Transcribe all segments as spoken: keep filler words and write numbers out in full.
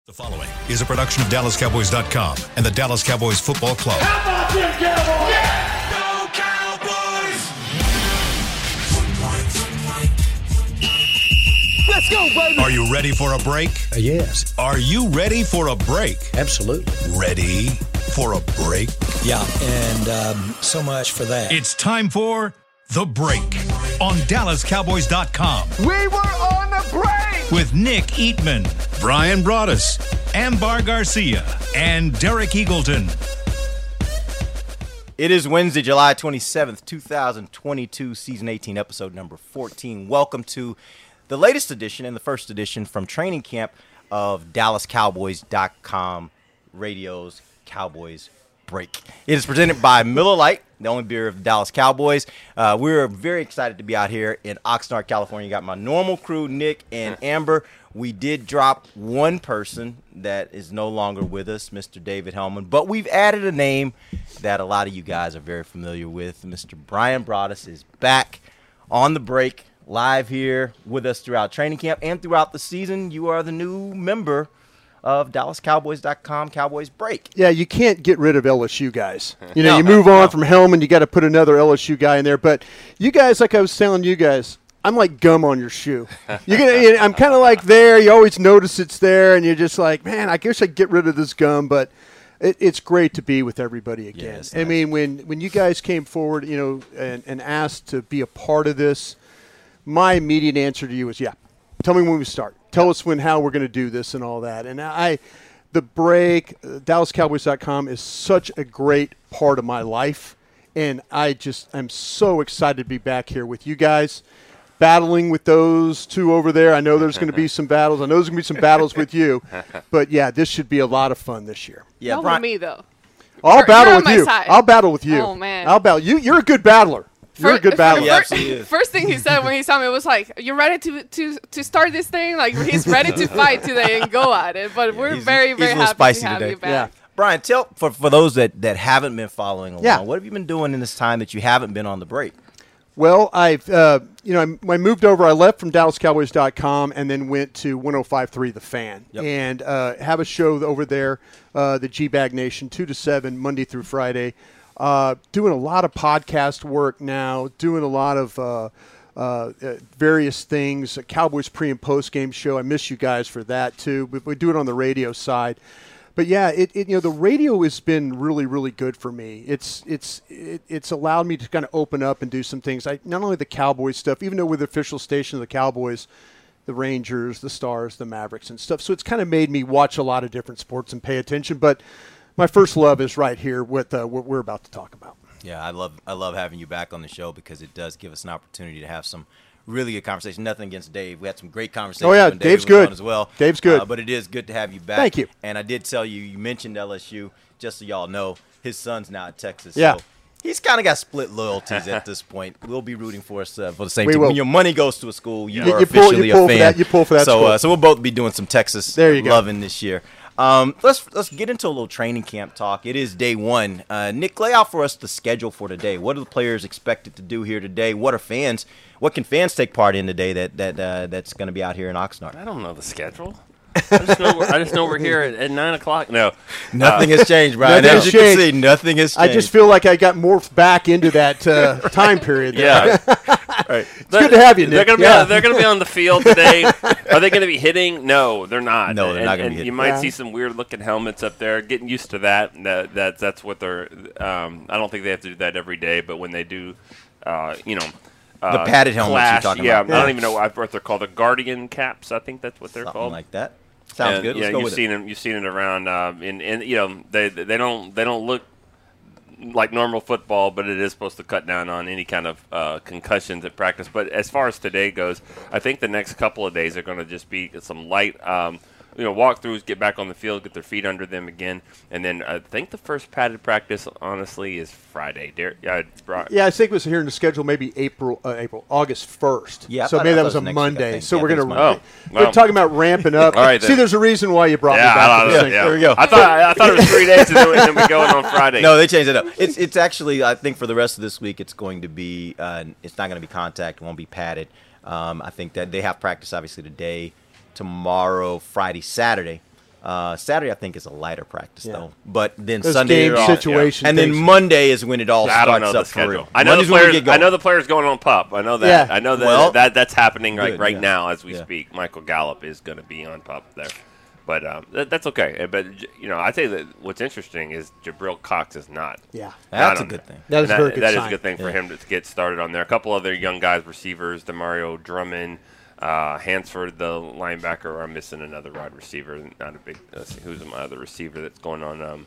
The following is a production of Dallas Cowboys dot com and the Dallas Cowboys Football Club. How about them Cowboys? Yeah! Go Cowboys! Let's go, baby! Are you ready for a break? Uh, yes. Are you ready for a break? Absolutely. Ready for a break? Yeah, and um, so much for that. It's time for The Break on Dallas Cowboys dot com. We were on the break! With Nick Eatman, Brian Broaddus, Ambar Garcia, and Derek Eagleton. It is Wednesday, July twenty-seventh, twenty twenty-two, season eighteen, episode number fourteen. Welcome to the latest edition and the first edition from training camp of Dallas Cowboys dot com Radio's Cowboys Break. It is presented by Miller Lite, the only beer of the Dallas Cowboys. Uh, we're very excited to be out here in Oxnard, California. You got my normal crew, Nick and Amber. We did drop one person that is no longer with us, Mister David Hellman, but we've added a name that a lot of you guys are very familiar with. Mister Brian Broaddus is back on the break, live here with us throughout training camp and throughout the season. You are the new member of Dallas Cowboys dot com Cowboys Break. Yeah, you can't get rid of L S U guys. You know, No, you move on no. from Hellman, you got to put another L S U guy in there. But you guys, like I was telling you guys, I'm like gum on your shoe. You're gonna, you know, I'm kind of like there. You always notice it's there, and you're just like, man, I guess I'd get rid of this gum. But it, it's great to be with everybody again. Yes, I nice. mean, when, when you guys came forward, you know, and, and asked to be a part of this, my immediate answer to you was, yeah, tell me when we start. Tell us when, how we're going to do this and all that. And I – the break, uh, Dallas Cowboys dot com is such a great part of my life, and I just I'm so excited to be back here with you guys, battling with those two over there. I know there's going to be some battles. I know there's going to be some battles with you, but yeah, this should be a lot of fun this year. Yeah, Not Brian, with me though. I'll You're- battle you're on with my you. side. I'll battle with you. Oh, man. I'll battle you. You're a good battler. You're a good battler. Yeah, absolutely is. First thing he said when he saw me was like, "You ready to to to start this thing?" Like he's ready to fight today and go at it. But we're he's- very he's very a little happy spicy to have today. you back. Yeah. Brian, tell for for those that, that haven't been following along, Yeah. what have you been doing in this time that you haven't been on the break? Well, I've uh, you know I, I moved over. I left from Dallas Cowboys dot com and then went to one oh five point three The Fan Yep. and uh, have a show over there, uh, the G-Bag Nation, two to seven Monday through Friday. Uh, doing a lot of podcast work now. Doing a lot of uh, uh, uh, various things. A Cowboys pre and post game show. I miss you guys for that too. But we do it on the radio side. But yeah, it, it you know the radio has been really really good for me. It's it's it, it's allowed me to kind of open up and do some things. I not only the Cowboys stuff, even though we're the official station of the Cowboys, the Rangers, the Stars, the Mavericks, and stuff. So it's kind of made me watch a lot of different sports and pay attention. But my first love is right here with uh, what we're about to talk about. Yeah, I love I love having you back on the show because it does give us an opportunity to have some really good conversation. Nothing against Dave. We had some great conversations. Oh, yeah, when David Dave's was good. on as well. Dave's good. Uh, but it is good to have you back. Thank you. And I did tell you, you mentioned L S U. Just so y'all know, his son's now at Texas. Yeah. So he's kind of got split loyalties at this point. We'll be rooting for us uh, for the same We team. will. When your money goes to a school, you You- are you pull- officially you pull a for fan. that- you pull for that So, school. uh, so we'll both be doing some Texas There you go. loving this year. Um, let's let's get into a little training camp talk. It is day one. Uh, Nick, lay out for us the schedule for today. What are the players expected to do here today? What are fans? What can fans take part in today that that uh, that's going to be out here in Oxnard? I don't know the schedule. I just know we're, I just know we're here at, at nine o'clock. No, Nothing has changed, Brian. Nothing As has you can changed. see, nothing has I changed. just feel like I got morphed back into that uh, time period. There. yeah, right. It's good to have you, They're Nick. gonna be Yeah. on, they're gonna be on the field today. Are they gonna be hitting? No, they're not. No, they're and, not gonna and be hitting. You might Yeah. see some weird looking helmets up there. Getting used to that. That, that that's what they're. Um, I don't think they have to do that every day, but when they do, uh, you know. Uh, The padded helmets you're clash, talking yeah, about. I Yeah. don't even know what what they're called. The Guardian caps, I think that's what they're Something called. like that. Sounds And, good. Let's yeah, go you've with seen it. them. You've seen it around. Uh, in, in you know, they they don't they don't look like normal football, but it is supposed to cut down on any kind of uh, concussions at practice. But as far as today goes, I think the next couple of days are going to just be some light. Um, you know, walkthroughs, get back on the field, get their feet under them again, and then I think the first padded practice, honestly, is Friday. Derek, yeah, brought, Yeah, I think it was here in the schedule maybe April, uh, April, August first. Yeah, I so thought- maybe I that thought was it a was next week, I Monday. think. So Yeah, I we're think gonna. it's Monday. We're well. talking about ramping up. All right, See, then. there's a reason why you brought Yeah, me back I, to I, this thing. yeah. There we go. I thought I thought it was three days, and then, and then we go in on Friday. No, they changed it up. It's it's actually I think for the rest of this week it's going to be uh, it's not going to be contact. It won't be padded. Um, I think that they have practice obviously today, tomorrow, Friday, Saturday. Uh, Saturday, I think, is a lighter practice, Yeah. though. But then Those Sunday, game they're all- situation and then things. Monday is when it all I don't know starts the up for schedule. real. I know the Monday's when we players. get going. I know the players going on pup. I know that. Yeah. I know that Well, that that's happening like good, right yeah. now as we Yeah. speak. Michael Gallup is going to be on pup there, but um, that, that's okay. But you know, I tell you that what's interesting is Jabril Cox is not. Yeah. That's not a on good there. thing. That is And a very good That is sign. a good thing for Yeah. him to get started on there. A couple other young guys, receivers, Demario Drummond. Uh, Hansford, the linebacker, I'm missing another wide receiver. Not a big. Let's see, who's my other receiver that's going on? Um,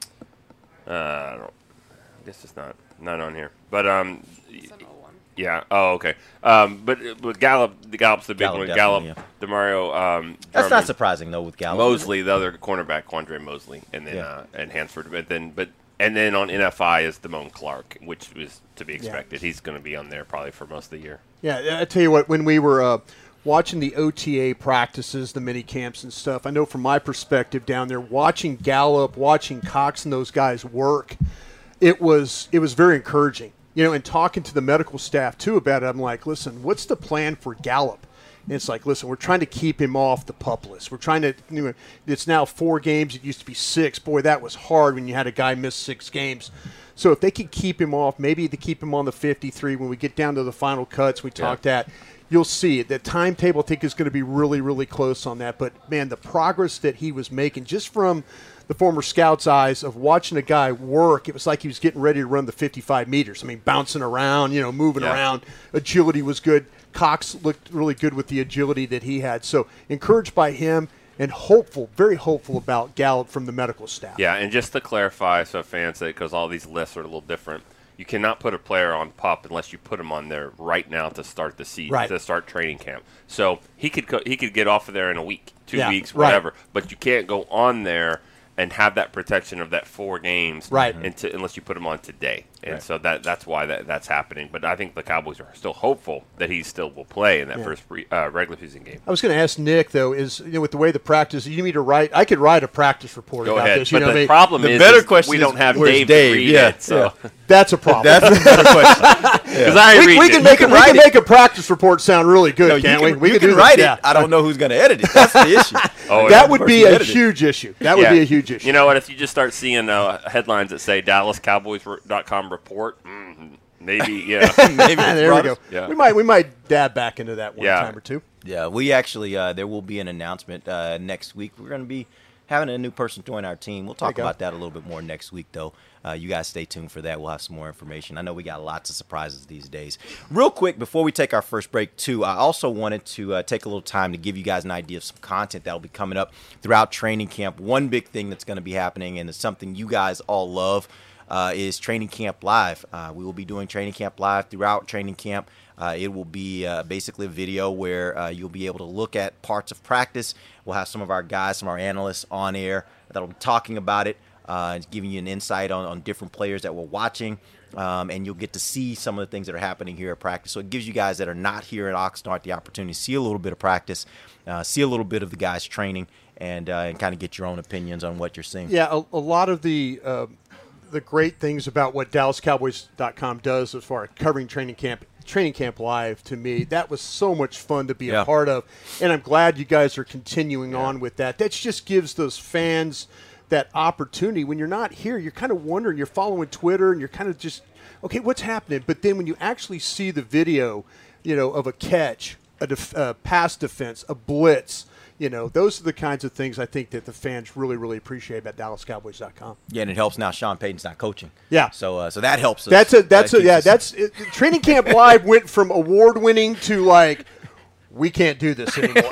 uh, I don't. I guess it's not not on here. But um, It's an oh one. yeah. Oh, okay. Um, but but Gallup, the Gallup's the big Gallup, one. definitely, Gallup, Demario. Um, That's not Drummond, surprising, though, with Gallup. Mosley, the other cornerback, Quandre Mosley, and then Yeah. uh, and Hansford. But then but. And then on N F I is Damone Clark, which was to be expected. He's going to be on there probably for most of the year. Yeah, I tell you what, when we were uh, watching the O T A practices, the mini camps and stuff, I know from my perspective down there, watching Gallup, watching Cox and those guys work, it was it was very encouraging. You know, and talking to the medical staff too about it, I'm like, listen, what's the plan for Gallup? And it's like, listen, we're trying to keep him off the PUP list. We're trying to, you know, it's now four games. It used to be six. Boy, that was hard when you had a guy miss six games. So if they could keep him off, maybe to keep him on the fifty-three when we get down to the final cuts, we talked at, you'll see it. The timetable, I think, is going to be really, really close on that. But, man, the progress that he was making just from the former scout's eyes of watching a guy work, it was like he was getting ready to run the fifty-five meters. I mean, bouncing around, you know, moving Yeah. around. Agility was good. Cox looked really good with the agility that he had. So encouraged by him and hopeful, very hopeful about Gallup from the medical staff. Yeah, and just to clarify, so fans say, because all these lists are a little different, you cannot put a player on PUP unless you put him on there right now to start the season, Right. to start training camp. So he could go, he could get off of there in a week, two Yeah, weeks, right. whatever. But you can't go on there and have that protection of that four games, Right. Into, unless you put him on today. And Right. so that that's why that, that's happening. But I think the Cowboys are still hopeful that he still will play in that Yeah. first pre, uh, regular season game. I was going to ask Nick, though, is you know, with the way the practice, you need me to write, I could write a practice report Go about ahead. this. You But know, the what I mean? problem The is, better is question we is, don't have where's Dave, Dave? to read Yeah, it. So. That's a problem. That's the better question. Because I we, read we it. can make You it. can We write can it. make a practice report sound really good, No, you can't can, we? We you can can do write that. it. I don't know who's going to edit it. That's the issue. Oh, That yeah. would Person be a edited it. huge issue. That would Yeah. be a huge issue. You know what? If you just start seeing uh, headlines that say Dallas Cowboys dot com report, mm, maybe, yeah. Maybe Ah, it's there we brought go. us- Yeah. We might we might dab back into that one Yeah. time or two. Yeah, we actually uh, there will be an announcement uh, next week. We're going to be having a new person join our team. We'll talk There you go. about that a little bit more next week, though. Uh, you guys stay tuned for that. We'll have some more information. I know we got lots of surprises these days. Real quick, before we take our first break, too, I also wanted to uh, take a little time to give you guys an idea of some content that will be coming up throughout training camp. One big thing that's going to be happening, and it's something you guys all love, uh, is Training Camp Live. Uh, we will be doing Training Camp Live throughout training camp. Uh, it will be uh, basically a video where uh, you'll be able to look at parts of practice. We'll have some of our guys, some of our analysts on air that'll be talking about it, uh, and giving you an insight on, on different players that we're watching. Um, and you'll get to see some of the things that are happening here at practice. So it gives you guys that are not here at Oxnard the opportunity to see a little bit of practice, uh, see a little bit of the guys training, and uh, and kind of get your own opinions on what you're seeing. Yeah, a, a lot of the uh, the great things about what Dallas Cowboys dot com does as far as covering training camp, training camp live, to me, that was so much fun to be Yeah. a part of, and I'm glad you guys are continuing on with that. That just gives those fans that opportunity. When you're not here, you're kind of wondering, you're following Twitter, and you're kind of just, okay, what's happening? But then when you actually see the video, you know, of a catch, a def- uh, pass defense, a blitz. You know, those are the kinds of things I think that the fans really, really appreciate about Dallas Cowboys dot com. Yeah, and it helps now Sean Payton's not coaching. Yeah. So uh, so that helps us. That's a that's That a keeps yeah us- that's it, Training Camp Live went from award winning to like we can't do this anymore.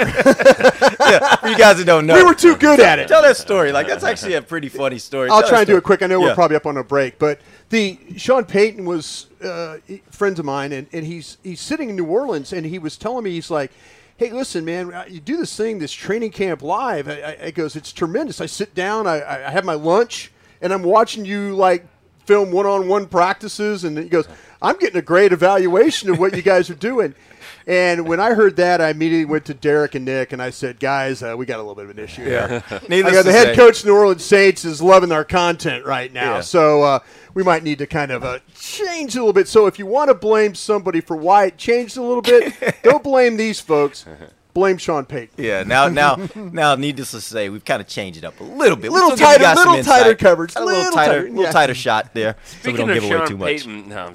yeah, for you guys that don't know. We were too good at it. Tell that story. Like, that's actually a pretty funny story. I'll Tell try that and do story. it quick. I know we're Yeah. probably up on a break, but the Sean Payton was uh, friends of mine, and, and he's he's sitting in New Orleans, and he was telling me, he's like, hey, listen, man, you do this thing, this Training Camp Live. I, I, I goes, it's tremendous. I sit down, I, I have my lunch, and I'm watching you, like, film one-on-one practices. And he goes, I'm getting a great evaluation of what you guys are doing. And when I heard that, I immediately went to Derek and Nick, and I said, guys, uh, we got a little bit of an issue here. I Needless go, the to head say. coach of the New Orleans Saints is loving our content right now. Yeah. So uh, we might need to kind of uh, change a little bit. So if you want to blame somebody for why it changed a little bit, don't blame these folks. blame Sean Payton. Yeah, now, now, now, needless to say, we've kind of changed it up a little bit. We Little still give you tighter- guys some little tighter insight. coverage, A little little tighter, tighter, little yeah. tighter shot there, so we Speaking don't of give away Sean too much. Payton, no, I'm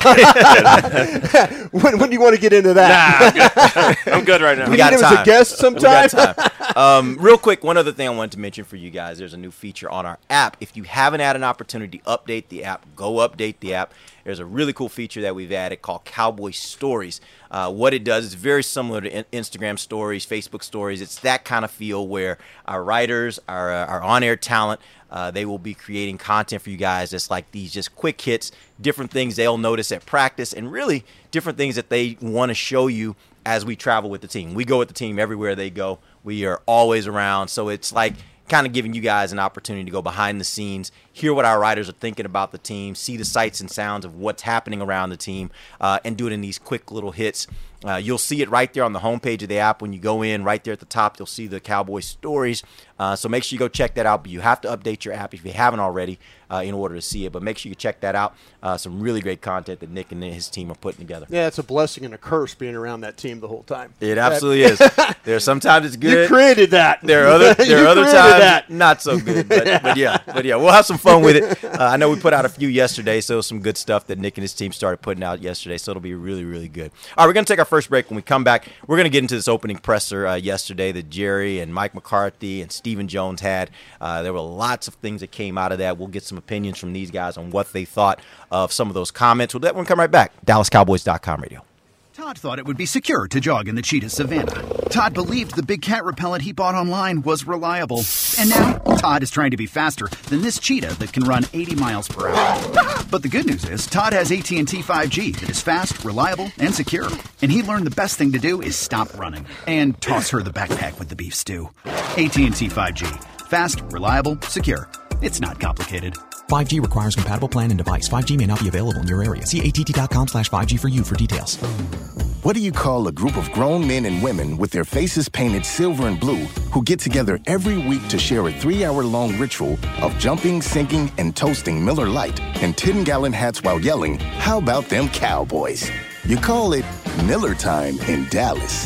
just when, when do you want to get into that? Nah, I'm good. I'm good right now. we We need got him time. as a guest sometime. We got time. Um, real quick, one other thing I wanted to mention for you guys: there's a new feature on our app. If you haven't had an opportunity to update the app, go update the app. There's a really cool feature that we've added called Cowboy Stories. Uh, what it does is very similar to in- Instagram Stories, Facebook Stories. It's that kind of feel where our writers, our, uh, our on-air talent, uh, they will be creating content for you guys that's like these just quick hits, different things they'll notice at practice, and really different things that they want to show you as we travel with the team. We go with the team everywhere they go. We are always around. So it's like kind of giving you guys an opportunity to go behind the scenes, hear what our writers are thinking about the team, see the sights and sounds of what's happening around the team, uh, and do it in these quick little hits. Uh, you'll see it right there on the homepage of the app. When you go in, right there at the top, you'll see the Cowboy Stories. Uh, so make sure you go check that out. But you have to update your app if you haven't already uh, in order to see it. But make sure you check that out. Uh, some really great content that Nick and his team are putting together. Yeah, it's a blessing and a curse being around that team the whole time. It absolutely is. There sometimes it's good. You created that. There are other there You are other created times that. not so good, but, but yeah, but yeah, we'll have some fun with it. Uh, I know we put out a few yesterday, so some good stuff that Nick and his team started putting out yesterday. So it'll be really, really good. All right, we're gonna take our first break. When we come back, we're gonna get into this opening presser uh, yesterday that Jerry and Mike McCarthy and Stephen Jones had. Uh, there were lots of things that came out of that. We'll get some opinions from these guys on what they thought of some of those comments. We'll let one come right back. Dallas Cowboys dot com radio. Todd thought it would be secure to jog in the cheetah savanna. Todd believed the big cat repellent he bought online was reliable. And now, Todd is trying to be faster than this cheetah that can run eighty miles per hour. But the good news is, Todd has A T and T five G that is fast, reliable, and secure. And he learned the best thing to do is stop running and toss her the backpack with the beef stew. A T and T five G. Fast, reliable, secure. It's not complicated. five G requires compatible plan and device. five G may not be available in your area. See A T T dot com slash five G for you for details. What do you call a group of grown men and women with their faces painted silver and blue who get together every week to share a three-hour-long ritual of jumping, singing, and toasting Miller Lite in ten-gallon hats while yelling, "How about them Cowboys?" You call it Miller Time in Dallas.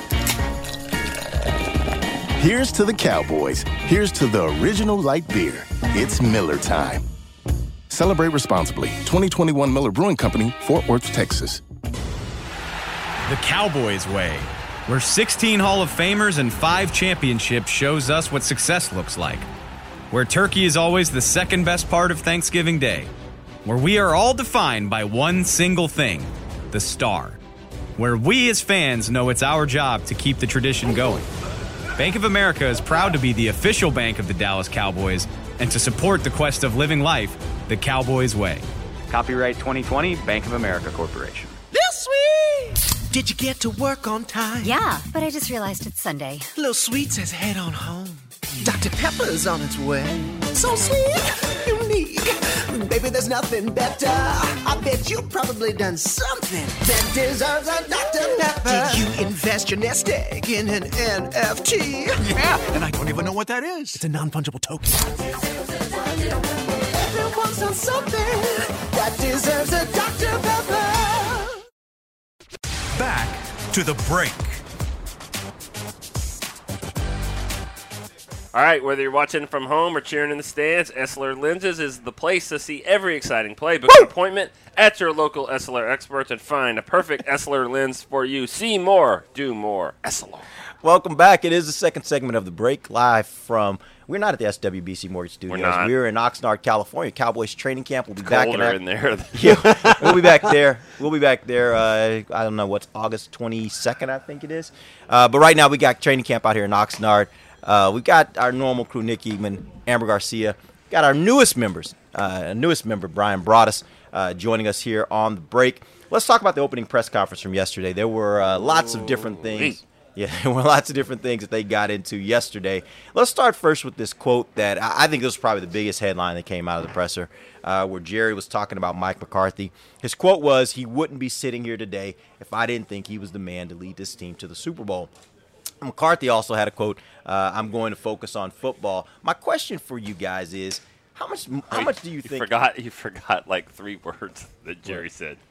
Here's to the Cowboys. Here's to the original light beer. It's Miller Time. Celebrate responsibly. twenty twenty-one Miller Brewing Company, Fort Worth, Texas. The Cowboys way, where sixteen Hall of Famers and five championships shows us what success looks like. Where turkey is always the second best part of Thanksgiving Day. Where we are all defined by one single thing, the star. Where we as fans know it's our job to keep the tradition going. Bank of America is proud to be the official bank of the Dallas Cowboys and to support the quest of living life the Cowboys way. Copyright twenty twenty, Bank of America Corporation. This sweet! Did you get to work on time? Yeah, but I just realized it's Sunday. Little Sweet says head on home. Doctor Pepper's on its way. So sweet, unique. Baby, there's nothing better. I bet you've probably done something that deserves a Doctor Pepper. Did you invest your nest egg in an N F T? Yeah, and I don't even know what that is. It's a non-fungible token. Everyone's done something that deserves a Doctor Pepper. Back to the break. All right, whether you're watching from home or cheering in the stands, Essilor Lenses is the place to see every exciting play. Book an appointment at your local Essilor experts and find a perfect Essilor lens for you. See more, do more. Essilor. Welcome back. It is the second segment of the break, live from. We're not at the S W B C Mortgage Studios. We're not. We're in Oxnard, California. Cowboys training camp. We'll be It's back colder in, in there. Yeah, we'll be back there. We'll be back there. Uh, I don't know what's August twenty-second, I think it is. Uh, but right now we got training camp out here in Oxnard. Uh, we got our normal crew: Nick Eagman, Amber Garcia. Got our newest members, uh, newest member Brian Broaddus, uh, joining us here on the break. Let's talk about the opening press conference from yesterday. There were uh, lots of different things. Yeah, there were lots of different things that they got into yesterday. Let's start first with this quote that I think this was probably the biggest headline that came out of the presser, uh, where Jerry was talking about Mike McCarthy. His quote was, "He wouldn't be sitting here today if I didn't think he was the man to lead this team to the Super Bowl." McCarthy also had a quote, uh, "I'm going to focus on football." My question for you guys is, how much how Wait, much do you, you think? Forgot, you forgot like three words that Jerry said.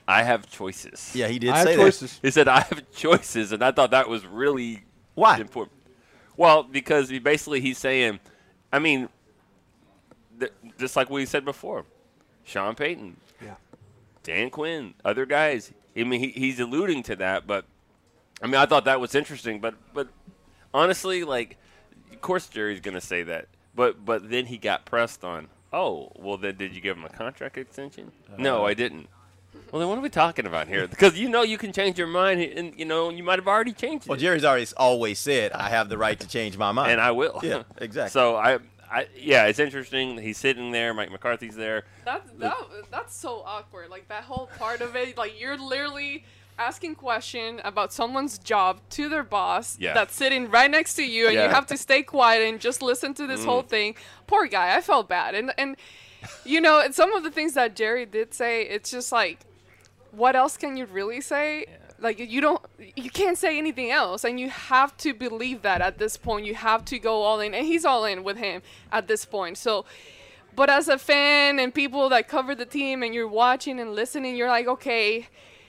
I have choices. Yeah, he did I say have choices. He said, I have choices, and I thought that was really Why? important. Well, because he basically he's saying, I mean, th- just like we said before, Sean Payton, Yeah. Dan Quinn, other guys. I mean, he, he's alluding to that, but I mean, I thought that was interesting. But but honestly, like, of course, Jerry's going to say that. But but then he got pressed on. Oh, well, then did you give him a contract extension? Uh, no, I didn't. Well, then what are we talking about here? Because you know you can change your mind, and you know you might have already changed it. Well, Jerry's already always said, I have the right to change my mind. And I will. Yeah, exactly. So, I, I, yeah, it's interesting. He's sitting there. Mike McCarthy's there. That's, that, that's so awkward. Like, that whole part of it, like, you're literally asking question about someone's job to their boss Yeah. that's sitting right next to you, and Yeah. you have to stay quiet and just listen to this Mm. whole thing. Poor guy. I felt bad. And, and you know, and some of the things that Jerry did say, it's just like, what else can you really say? Yeah. Like, you don't, you can't say anything else, and you have to believe that at this point. You have to go all in, and he's all in with him at this point. So, but as a fan and people that cover the team, and you're watching and listening, you're like, okay,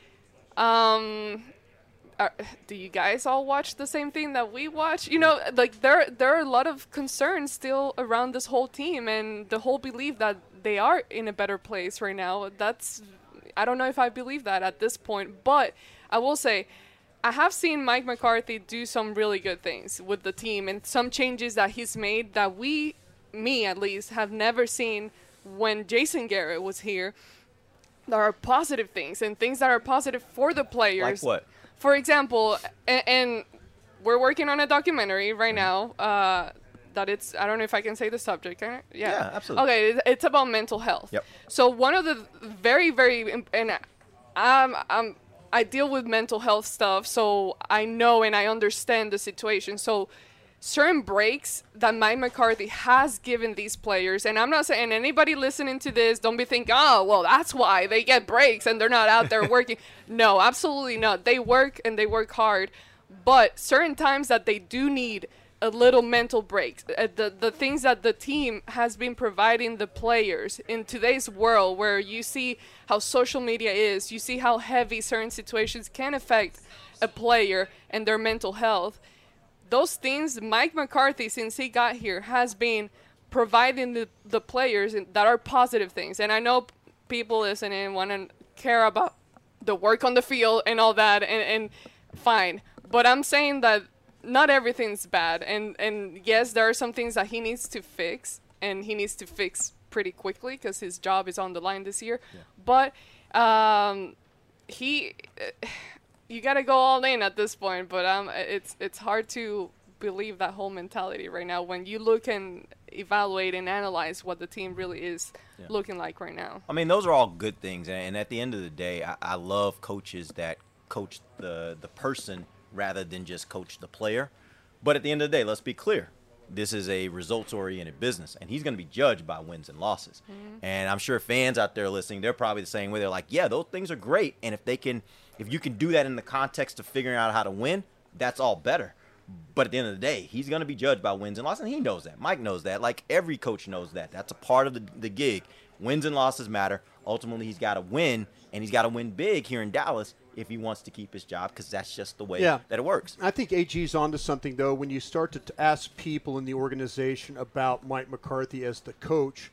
um, are, do you guys all watch the same thing that we watch? You know, like, there there are a lot of concerns still around this whole team and the whole belief that they are in a better place right now. That's, I don't know if I believe that at this point, but I will say I have seen Mike McCarthy do some really good things with the team and some changes that he's made that we, me at least, have never seen when Jason Garrett was here. There are positive things and things that are positive for the players. Like what? For example, and, and we're working on a documentary right now uh, that it's, I don't know if I can say the subject. Can I? Yeah. Yeah, absolutely. Okay, it- it's about mental health. Yep. So one of the very, very, im- and I'm, I'm, I deal with mental health stuff, so I know and I understand the situation. So certain breaks that Mike McCarthy has given these players, and I'm not saying anybody listening to this, don't be thinking, oh, well, that's why they get breaks and they're not out there working. No, absolutely not. They work and they work hard, but certain times that they do need a little mental break. Uh, the the things that the team has been providing the players in today's world, where you see how social media is, you see how heavy certain situations can affect a player and their mental health. Those things, Mike McCarthy, since he got here, has been providing the, the players in, that are positive things. And I know p- people listening want to care about the work on the field and all that, and, and fine. But I'm saying that not everything's bad. And, and yes, there are some things that he needs to fix, and he needs to fix pretty quickly because his job is on the line this year. Yeah. But um, he... Uh, you gotta go all in at this point, but um, it's it's hard to believe that whole mentality right now when you look and evaluate and analyze what the team really is yeah. looking like right now. I mean, those are all good things, and at the end of the day, I, I love coaches that coach the the person rather than just coach the player. But at the end of the day, let's be clear. This is a results-oriented business, and he's going to be judged by wins and losses. Mm-hmm. And I'm sure fans out there listening, they're probably the same way. They're like, yeah, those things are great, and if they can, if you can do that in the context of figuring out how to win, that's all better. But at the end of the day, he's going to be judged by wins and losses, and he knows that. Mike knows that. Like, every coach knows that. That's a part of the, the gig. Wins and losses matter. Ultimately, he's got to win, and he's got to win big here in Dallas if he wants to keep his job, because that's just the way yeah. that it works. I think A G's onto something, though. When you start to t- ask people in the organization about Mike McCarthy as the coach,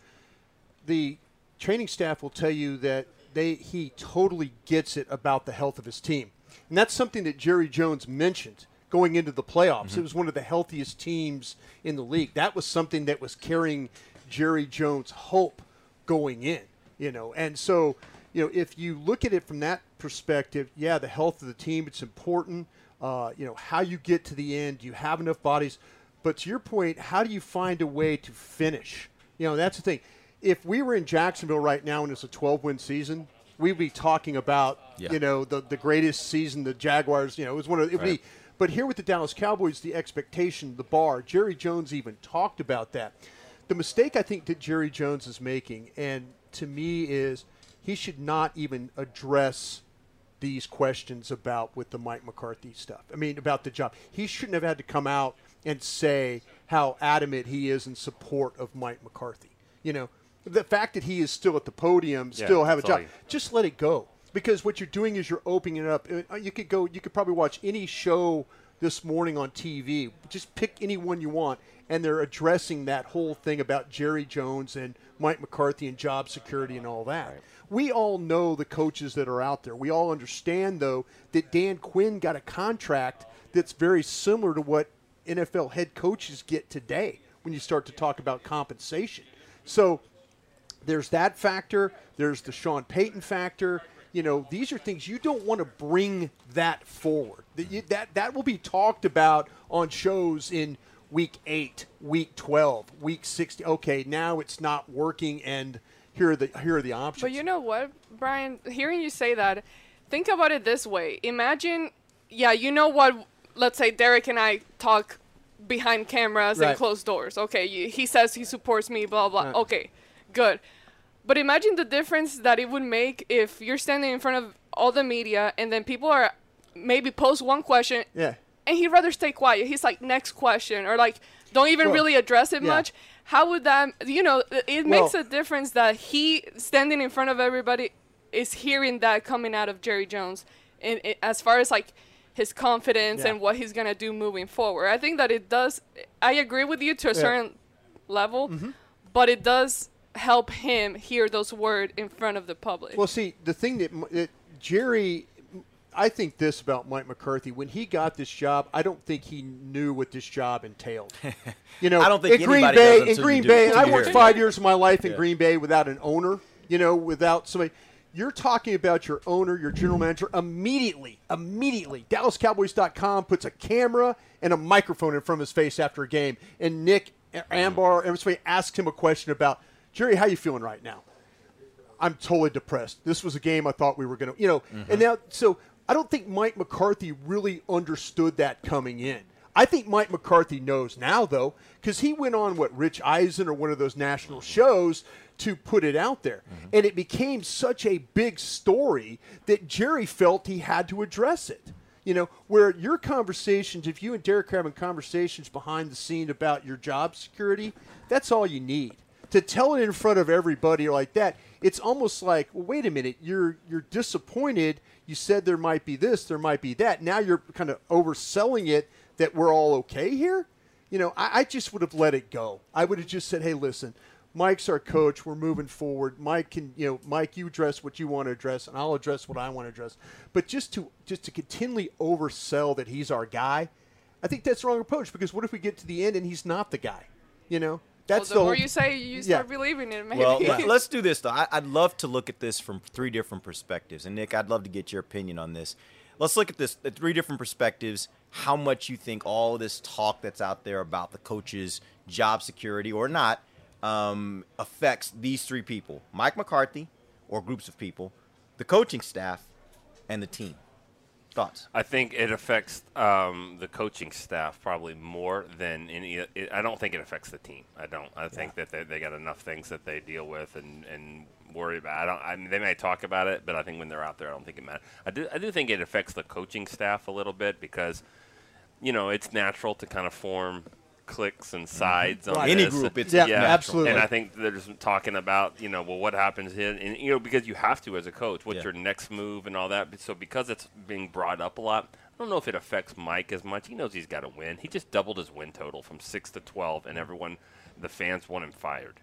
the training staff will tell you that they he totally gets it about the health of his team. And that's something that Jerry Jones mentioned going into the playoffs. Mm-hmm. It was one of the healthiest teams in the league. That was something that was carrying Jerry Jones' hope going in, you know. And so, you know, if you look at it from that perspective, yeah, the health of the team, it's important. Uh, you know, how you get to the end, do you have enough bodies? But to your point, how do you find a way to finish? You know, that's the thing. If we were in Jacksonville right now and it's a twelve-win season, we'd be talking about, yeah. you know, the, the greatest season the Jaguars, you know, it was one of, it would right. be. But here with the Dallas Cowboys, the expectation, the bar, Jerry Jones even talked about that. The mistake I think that Jerry Jones is making, and to me, is he should not even address these questions about with the Mike McCarthy stuff. I mean, about the job. He shouldn't have had to come out and say how adamant he is in support of Mike McCarthy. You know, the fact that he is still at the podium, yeah, still have a job, you. just let it go. because what you're doing is you're opening it up. Uh, You could go. You could probably watch any show this morning on T V. Just pick any one you want, and they're addressing that whole thing about Jerry Jones and Mike McCarthy and job security and all that. Right. We all know the coaches that are out there. We all understand, though, that Dan Quinn got a contract that's very similar to what N F L head coaches get today when you start to talk about compensation. So there's that factor. There's the Sean Payton factor. You know, these are things you don't want to bring that forward. That, that that will be talked about on shows in week eight, week twelve, week sixty. Okay, now it's not working, and here are the here are the options. But you know what, Brian? Hearing you say that, think about it this way. Imagine, yeah, you know what? Let's say Derek and I talk behind cameras Right. and closed doors. Okay, you, he says he supports me, blah, blah. Right. Okay, good. But imagine the difference that it would make if you're standing in front of all the media and then people are maybe pose one question Yeah. and he'd rather stay quiet. He's like, next question, or like, don't even Well, really address it yeah. much. How would that, you know, it Well- makes a difference that he, standing in front of everybody, is hearing that coming out of Jerry Jones in, in, as far as like his confidence Yeah. and what he's going to do moving forward. I think that it does, I agree with you to a Yeah. certain level, Mhm. but it does help him hear those words in front of the public. Well, see, the thing that, that Jerry, I think this about Mike McCarthy. When he got this job, I don't think he knew what this job entailed. You know, I don't think in Green anybody Bay, does in until Green you do- Bay, until I you worked hear it. five years of my life in Yeah. Green Bay without an owner. You know, without somebody. You're talking about your owner, your general manager, immediately, immediately. Dallas Cowboys dot com puts a camera and a microphone in front of his face after a game, and Nick Ambar, everybody asks him a question about, Jerry, how you feeling right now? I'm totally depressed. This was a game I thought we were going to, you know, and now, so I don't think Mike McCarthy really understood that coming in. I think Mike McCarthy knows now, though, because he went on, what, Rich Eisen or one of those national shows to put it out there. And it became such a big story that Jerry felt he had to address it. You know, where your conversations, if you and Derek are having conversations behind the scene about your job security, that's all you need. To tell it in front of everybody like that, it's almost like, well, wait a minute, you're you're disappointed. You said there might be this, there might be that. Now you're kind of overselling it that we're all okay here. You know, I, I just would have let it go. I would have just said, hey, listen, Mike's our coach. We're moving forward. Mike can, you know, Mike, you address what you want to address, and I'll address what I want to address. But just to just to continually oversell that he's our guy, I think that's the wrong approach. Because what if we get to the end and he's not the guy? You know, that's well, the the more whole- you say, you Yeah. start believing it, maybe. Well, let- let's do this, though. I, I'd love to look at this from three different perspectives. And, Nick, I'd love to get your opinion on this. Let's look at this at three different perspectives, how much you think all of this talk that's out there about the coaches' job security or not um, affects these three people, Mike McCarthy or groups of people, the coaching staff, and the team. Thoughts? I think it affects um, the coaching staff probably more than any. It, I don't think it affects the team. I don't. I think that they, they got enough things that they deal with and, and worry about. I don't. I mean, they may talk about it, but I think when they're out there, I don't think it matters. I do. I do think it affects the coaching staff a little bit because, you know, it's natural to kind of form cliques and sides on Any this. group, it's Yeah, natural. absolutely. And I think they're just talking about, you know, well, what happens here, and you know, because you have to as a coach, what's Yeah. your next move and all that. So because it's being brought up a lot, I don't know if it affects Mike as much. He knows he's got to win. He just doubled his win total from six to twelve, and everyone, the fans, want him fired.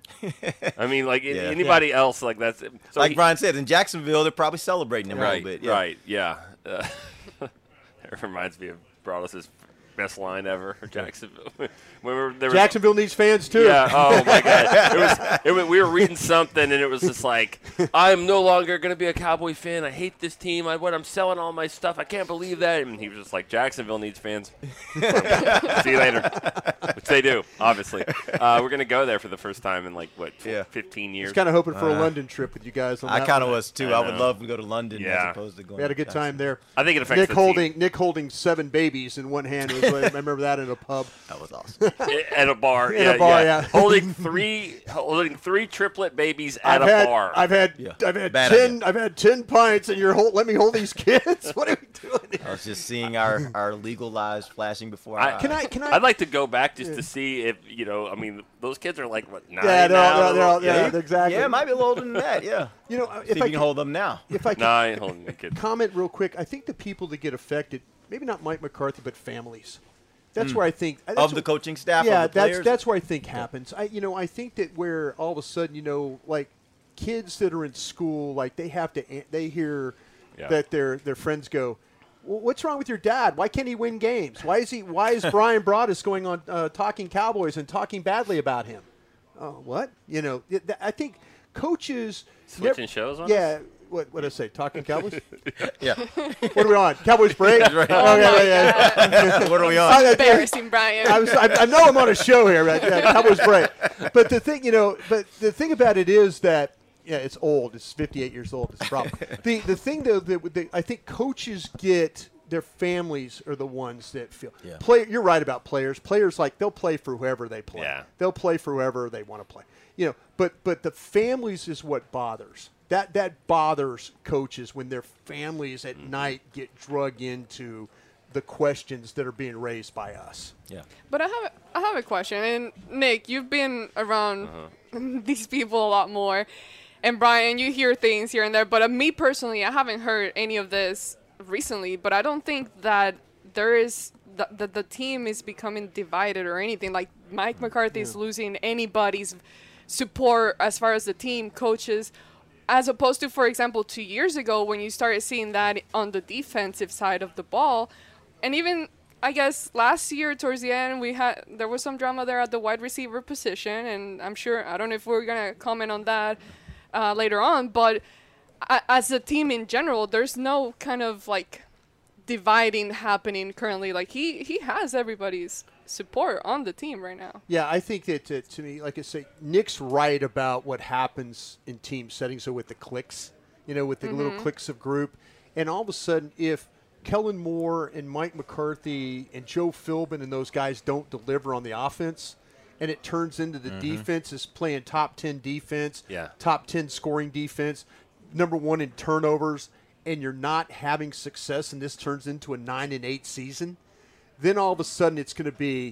I mean, like Yeah. anybody else, like that's so like he- Brian said, in Jacksonville, they're probably celebrating him right, a little bit. Yeah. Right, yeah. Uh, it reminds me of Broadus' best line ever for Jacksonville. when we were, there was, Jacksonville needs fans too. Yeah. Oh my God. It was, it was. We were reading something, and it was just like, I am no longer going to be a Cowboy fan. I hate this team. I what I'm selling all my stuff. I can't believe that. And he was just like, Jacksonville needs fans. See you later. Which they do, obviously. Uh, we're going to go there for the first time in like what, Yeah. fifteen I years. was kind of hoping for a Uh, London trip with you guys. On I that kind of one. was too. I I, would know. love to go to London Yeah. as opposed to going. We had a good to time there. I think it affects Nick the team. holding Nick holding seven babies in one hand. It was, I remember that in a pub. That was awesome. At a bar, In yeah, a bar, yeah. yeah. holding three, holding three triplet babies at I've a had, bar. I've had, Yeah. I've had Bad ten, idea. I've had ten pints, and you're hold, let me hold these kids. What are we doing? I was just seeing our, our legal lives flashing before our I- eyes. Can I? Can I? I'd like to go back just to see if, you know, I mean, those kids are like, what, nine Yeah, they're now? all, they're all, Yeah. yeah, exactly. Yeah, it might be a little older than that. Yeah. You know, See if if I you can hold them now. If I No, I ain't holding the kids. comment real quick, I think the people that get affected, maybe not Mike McCarthy, but families. That's Mm. where I think that's Of the what- coaching staff, of Yeah, the that's players? that's where I think happens. I you know I think that where all of a sudden you know like kids that are in school, like they have to an- they hear Yeah. that their their friends go, well, what's wrong with your dad? Why can't he win games? Why is he? Why is Brian Broaddus going on uh, talking Cowboys and talking badly about him? Oh, what? You know, th- th- I think coaches Switching never- shows on Yeah. What what did I say? Talking Cowboys? Yeah. What are we on? Cowboys break? That's right. Oh, yeah, yeah, yeah. What are we on? I- I- Embarrassing, Brian. I, was, I, I know I'm on a show here, right? Yeah, Cowboys break. But the thing, you know, but the thing about it is that yeah, it's old. It's fifty-eight years old. It's a problem. the the thing though that that I think coaches get, their families are the ones that feel. Yeah. Play. You're right about players. Players like they'll play for whoever they play. Yeah. They'll play for whoever they want to play. You know, but but the families is what bothers. That that bothers coaches when their families at Mm-hmm. night get drug into the questions that are being raised by us. Yeah. But I have I have a question, and Nick, you've been around these people a lot more, and Brian, you hear things here and there. But uh, me personally, I haven't heard any of this recently. But I don't think that there is that the, the team is becoming divided or anything. Like Mike McCarthy is losing anybody's support as far as the team, coaches. As opposed to, for example, two years ago when you started seeing that on the defensive side of the ball. And even, I guess, last year towards the end, we had there was some drama there at the wide receiver position. And I'm sure, I don't know if we're going to comment on that uh, later on. But uh, as a team in general, there's no kind of, like, dividing happening currently. Like, he, he has everybody's support on the team right now. Yeah, I think that uh, to me, like I say, Nick's right about what happens in team settings. So with the clicks, you know, with the little Mhm. cliques of group, and all of a sudden, if Kellen Moore and Mike McCarthy and Joe Philbin and those guys don't deliver on the offense, and it turns into the Mhm. defense is playing top ten defense, Yeah. top ten scoring defense, number one in turnovers, and you're not having success, and this turns into a nine and eight season, then all of a sudden it's going to be,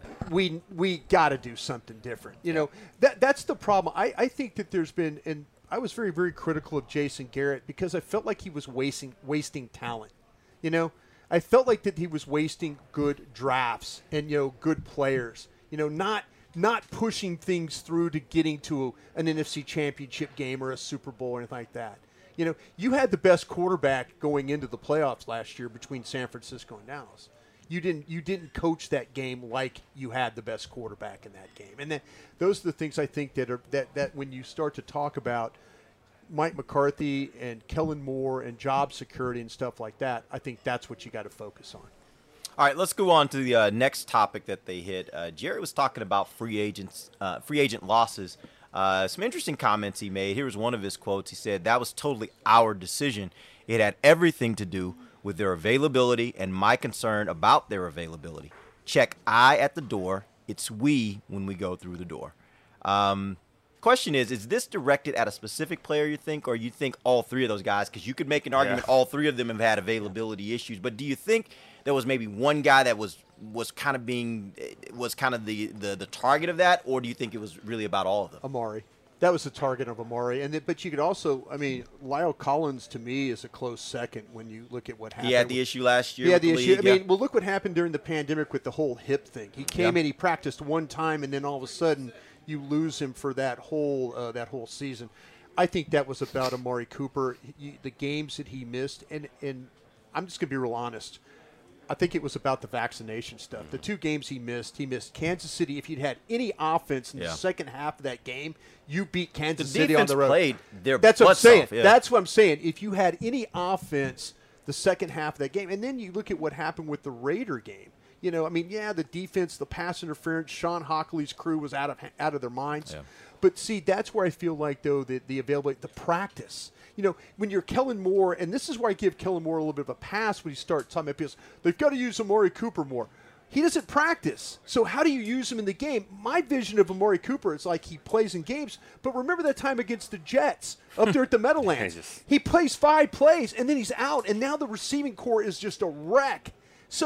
we we got to do something different. You know, that that's the problem. I, I think that there's been, and I was very, very critical of Jason Garrett because I felt like he was wasting wasting talent. You know, I felt like that he was wasting good drafts and, you know, good players. You know, not not pushing things through to getting to an N F C championship game or a Super Bowl or anything like that. You know, you had the best quarterback going into the playoffs last year between San Francisco and Dallas. You didn't you didn't coach that game like you had the best quarterback in that game. And then those are the things I think that are that, that when you start to talk about Mike McCarthy and Kellen Moore and job security and stuff like that, I think that's what you got to focus on. All right, let's go on to the uh, next topic that they hit. Uh, Jerry was talking about free agents, uh, free agent losses. Uh, some interesting comments he made. Here was one of his quotes. He said, "That was totally our decision. It had everything to do with their availability and my concern about their availability. Check I at the door. It's we when we go through the door." Um, question is, is this directed at a specific player, you think, or you think all three of those guys? Because you could make an argument Yeah. all three of them have had availability issues. But do you think there was maybe one guy that was was kind of being was kind of the, the, the target of that, or do you think it was really about all of them? Amari. That was the target of Amari. And it, but you could also, I mean, Lyle Collins to me is a close second when you look at what happened. He had the with- issue last year He had with the the issue. league, I mean, yeah. well, look what happened during the pandemic with the whole hip thing. He came Yeah. in, he practiced one time, and then all of a sudden you lose him for that whole uh, that whole season. I think that was about Amari Cooper, he, the games that he missed, and and I'm just gonna be real honest. I think it was about the vaccination stuff. The two games he missed, he missed Kansas City. If you'd had any offense in Yeah. the second half of that game, you beat Kansas The City on defense the road. played their That's what I'm butts saying. off, yeah. That's what I'm saying. If you had any offense the second half of that game, and then you look at what happened with the Raider game. You know, I mean, yeah, the defense, the pass interference, Sean Hockley's crew was out of out of their minds. Yeah. But see, that's where I feel like, though, the, the availability, the practice. You know, when you're Kellen Moore, and this is where I give Kellen Moore a little bit of a pass when he starts talking about because they've got to use Amari Cooper more. He doesn't practice. So how do you use him in the game? My vision of Amari Cooper is like he plays in games, but remember that time against the Jets up there at the Meadowlands? just- He plays five plays, and then he's out, and now the receiving core is just a wreck. So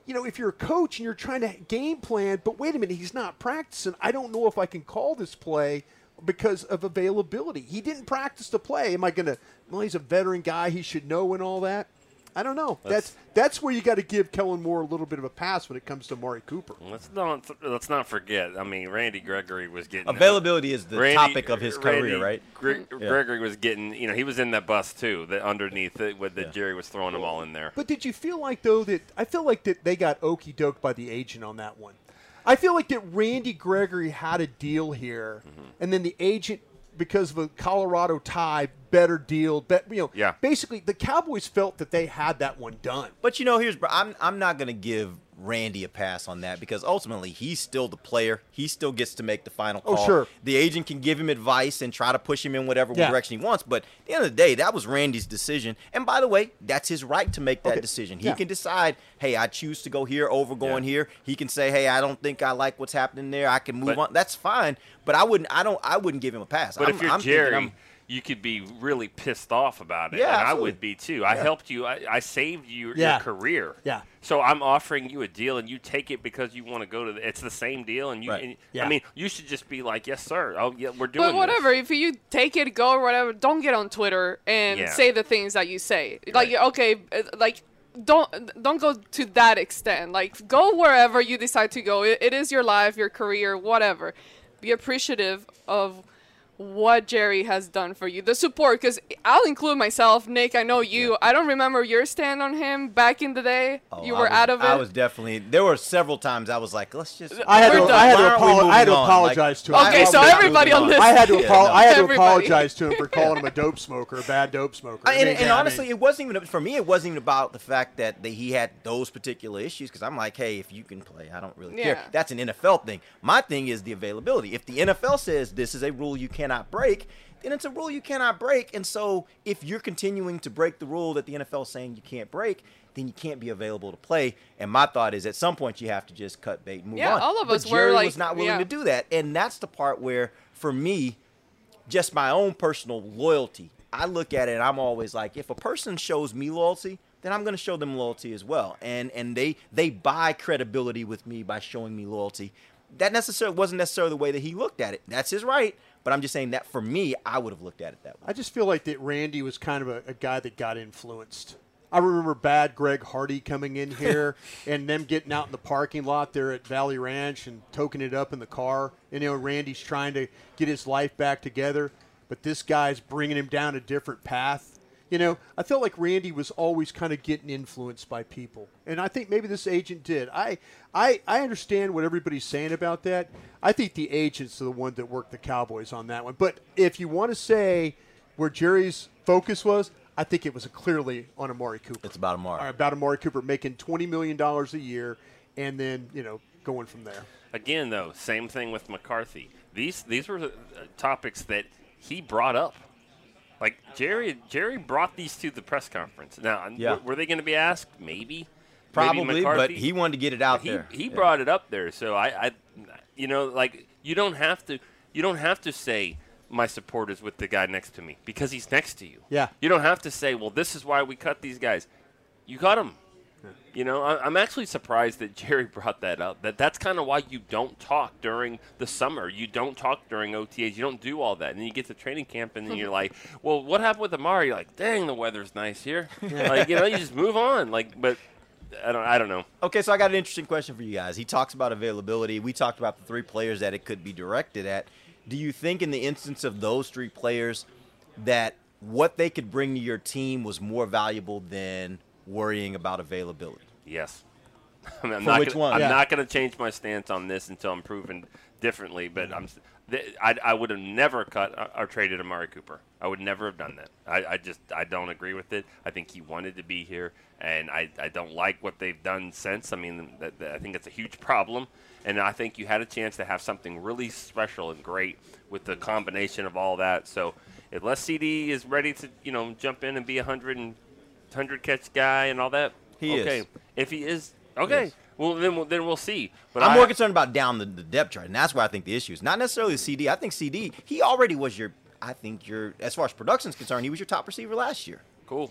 you know, if you're a coach and you're trying to game plan, but wait a minute, he's not practicing. I don't know if I can call this play because of availability. He didn't practice the play. Am I going to, well, he's a veteran guy. He should know and all that. I don't know. That's that's, that's where you got to give Kellen Moore a little bit of a pass when it comes to Amari Cooper. Let's not let's not forget. I mean, Randy Gregory was getting availability is the Randy, topic of his Randy career, right? Gre- yeah. Gregory was getting, you know, he was in that bus too, that underneath it, with that Yeah. Jerry was throwing them all in there. But did you feel like though that I feel like that they got okey doked by the agent on that one? I feel like that Randy Gregory had a deal here, mm-hmm. and then the agent, because of a Colorado tie, better deal. Bet, you know, yeah. basically the Cowboys felt that they had that one done. But you know, here's I'm I'm not going to give Randy a pass on that because ultimately he's still the player. He still gets to make the final call. Oh, sure. The agent can give him advice and try to push him in whatever Yeah. direction he wants. But at the end of the day, that was Randy's decision. And by the way, that's his right to make that Okay. decision. He Yeah. can decide, hey, I choose to go here over going here. He can say, hey, I don't think I like what's happening there. I can move But- on. That's fine. But I wouldn't. I don't. I wouldn't give him a pass. But I'm, if you're I'm thinking Jerry, I'm- you could be really pissed off about it. Yeah, and I absolutely. would be too. I Yeah. helped you. I, I saved you Yeah. your career. Yeah. So I'm offering you a deal, and you take it because you want to go to. The, it's the same deal, and you. Right. And, Yeah. I mean, you should just be like, yes, sir. Oh, yeah, we're doing. But whatever, if you take it, go or whatever, don't get on Twitter and Yeah. say the things that you say. Like, okay, uh, like don't don't go to that extent. Like, go wherever you decide to go. It, it is your life, your career, whatever. Be appreciative of what Jerry has done for you, the support, because I'll include myself. Nick, I know you. Yeah. I don't remember your stand on him back in the day. Oh, you I were was- out of it. I was definitely. There were several times I was like, let's just. I had We're to, done. I had Why to, aren't we apolo- moving I had to on? apologize to him. Okay, I so was- everybody on this. I had to, Yeah, apo- no. I had to Everybody. apologize to him for calling him a dope smoker, a bad dope smoker. I- and, mean, and yeah, I honestly, mean- it wasn't even for me. It wasn't even about the fact that they, he had those particular issues. Because I'm like, hey, if you can play, I don't really care. Yeah. That's an N F L thing. My thing is the availability. If the N F L says this is a rule you cannot break, then it's a rule you cannot break. And so, if you're continuing to break the rule that the N F L is saying you can't break, then you can't be available to play. And my thought is, at some point, you have to just cut bait and move Yeah, on. all of But us were Jerry like- was not willing yeah. to do that, and that's the part where, for me, just my own personal loyalty. I look at it and I'm always like, if a person shows me loyalty, then I'm going to show them loyalty as well. And and they they buy credibility with me by showing me loyalty. That necessarily wasn't necessarily the way that he looked at it. That's his right. But I'm just saying that for me, I would have looked at it that way. I just feel like that Randy was kind of a, a guy that got influenced. I remember bad Greg Hardy coming in here and them getting out in the parking lot there at Valley Ranch and toking it up in the car. And, you know, Randy's trying to get his life back together, but this guy's bringing him down a different path. You know, I felt like Randy was always kind of getting influenced by people. And I think maybe this agent did. I, I, I understand what everybody's saying about that. I think the agents are the one that worked the Cowboys on that one. But if you want to say where Jerry's focus was, I think it was clearly on Amari Cooper. It's about Amari. Or about Amari Cooper making twenty million dollars a year and then, you know, going from there. Again, though, same thing with McCarthy. These these were uh, topics that he brought up. Like Jerry, Jerry brought these to the press conference. Now, Yeah. w- were they going to be asked? Maybe, Probably, Maybe but McCarthy. he wanted to get it out he, there. He Yeah. brought it up there, so I, I, you know, like you don't have to, you don't have to say my support is with the guy next to me because he's next to you. Yeah. You don't have to say, well, this is why we cut these guys. You cut them. You know, I, I'm actually surprised that Jerry brought that up. That that's kind of why you don't talk during the summer. You don't talk during O T As. You don't do all that. And then you get to training camp, and then you're like, well, what happened with Amari? You're like, dang, the weather's nice here. Like, you know, you just move on. Like, but I don't, I don't know. Okay, so I got an interesting question for you guys. He talks about availability. We talked about the three players that it could be directed at. Do you think in the instance of those three players that what they could bring to your team was more valuable than worrying about availability? Yes. I mean, I'm For not which gonna, one? I'm Yeah. not going to change my stance on this until I'm proven differently. But I'm, s- th- I, I would have never cut or, or traded Amari Cooper. I would never have done that. I, I just I don't agree with it. I think he wanted to be here, and I, I don't like what they've done since. I mean, that, that, I think it's a huge problem, and I think you had a chance to have something really special and great with the combination of all that. So unless C D is ready to you know jump in and be a hundred and hundred catch guy and all that, He okay. is. If he is, okay. Yes. Well, then we'll, then we'll see. But I'm I, more concerned about down the, the depth chart, and that's where I think the issue is. Not necessarily the C D. I think C D, he already was your, I think your, as far as production is concerned, he was your top receiver last year. Cool.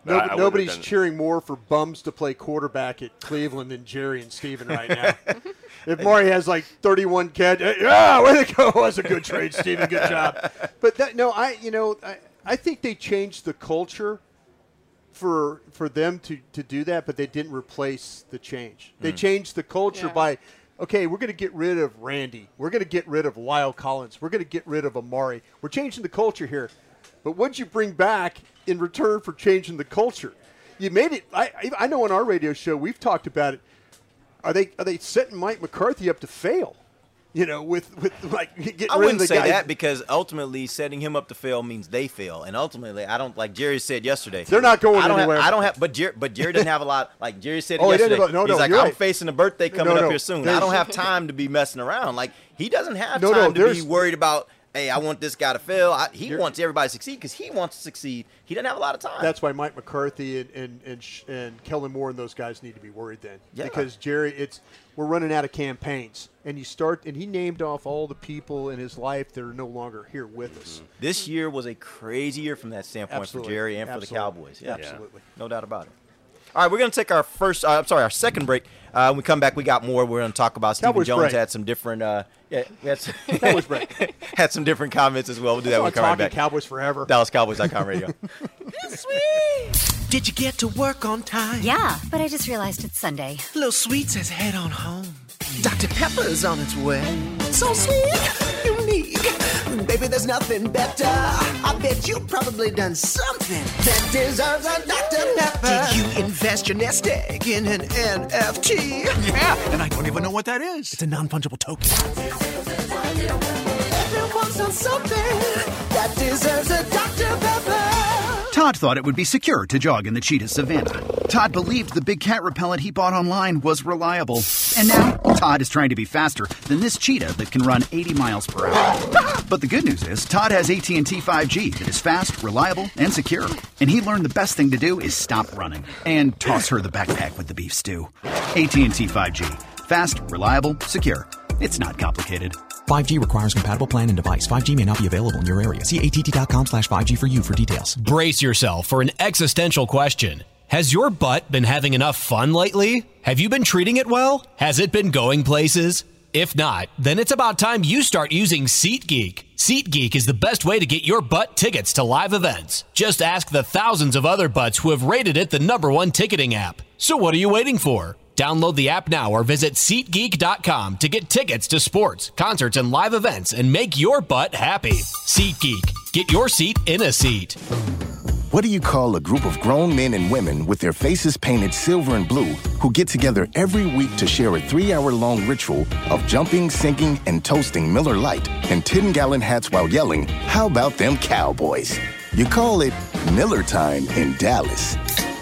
No, I- I wouldn't have nobody's done it. cheering more for bums to play quarterback at Cleveland than Jerry and Steven right now. If Maury has like thirty-one catches, yeah, way to go. That's a good trade, Steven. Good job. But that, no, I, you know, I, I think they changed the culture for for them to, to do that, but they didn't replace the change. They Mm. changed the culture Yeah. by, okay, we're going to get rid of Randy. We're going to get rid of Lyle Collins. We're going to get rid of Amari. We're changing the culture here. But what'd you bring back in return for changing the culture? You made it. I I I know on our radio show we've talked about it. Are they are they setting Mike McCarthy up to fail? You know, with with like getting I rid wouldn't of the say guy. that because ultimately setting him up to fail means they fail, and ultimately I don't like Jerry said yesterday. They're not going I don't anywhere. Have, I don't have, but Jerry, but Jerry doesn't have a lot. Like Jerry said Oh, he yesterday. doesn't have a- no, He's no, like, you're I'm right. facing a birthday coming No, up no, here soon. I there's- don't have time to be messing around. Like he doesn't have No, no, time to be there's- worried about. Hey, I want this guy to fail. I, he wants everybody to succeed because he wants to succeed. He doesn't have a lot of time. That's why Mike McCarthy and and and, Sh- and Kellen Moore and those guys need to be worried then. Yeah. Because Jerry, it's we're running out of campaigns, and you start and he named off all the people in his life that are no longer here with us. This year was a crazy year from that standpoint Absolutely. for Jerry and Absolutely. for the Cowboys. Yeah. Absolutely. No doubt about it. All right, we're going to take our first, uh, I'm sorry, our second break. Uh, when we come back, we got more. We're going to talk about Stephen Cowboys Jones break. had some different, uh, yeah, we had some, Cowboys break. had some different comments as well. We'll do that when we I'm come right talking back. Cowboys forever. Dallas Cowboys dot com radio. Did you get to work on time? Yeah, but I just realized it's Sunday. Little Sweet says head on home. Doctor Pepper's on its way. So sweet, unique. Baby, there's nothing better. I bet you've probably done something that deserves a Doctor Pepper. Did you invest your nest egg in an N F T? Yeah, and I don't even know what that is. It's a non-fungible token. Everyone's done something that deserves a Doctor Pepper. Todd thought it would be secure to jog in the cheetah savanna. Todd believed the big cat repellent he bought online was reliable. And now, Todd is trying to be faster than this cheetah that can run eighty miles per hour. But the good news is, Todd has A T and T five G that is fast, reliable, and secure. And he learned the best thing to do is stop running and toss her the backpack with the beef stew. A T and T five G. Fast, reliable, secure. It's not complicated. five G requires compatible plan and device. five G may not be available in your area. See A T T dot com slash five G for you for details. Brace yourself for an existential question. Has your butt been having enough fun lately? Have you been treating it well? Has it been going places? If not, then it's about time you start using SeatGeek. SeatGeek is the best way to get your butt tickets to live events. Just ask the thousands of other butts who have rated it the number one ticketing app. So what are you waiting for? Download the app now or visit SeatGeek dot com to get tickets to sports, concerts, and live events and make your butt happy. SeatGeek. Get your seat in a seat. What do you call a group of grown men and women with their faces painted silver and blue who get together every week to share a three-hour-long ritual of jumping, singing, and toasting Miller Lite and ten-gallon hats while yelling, "How about them Cowboys?" You call it Miller Time in Dallas.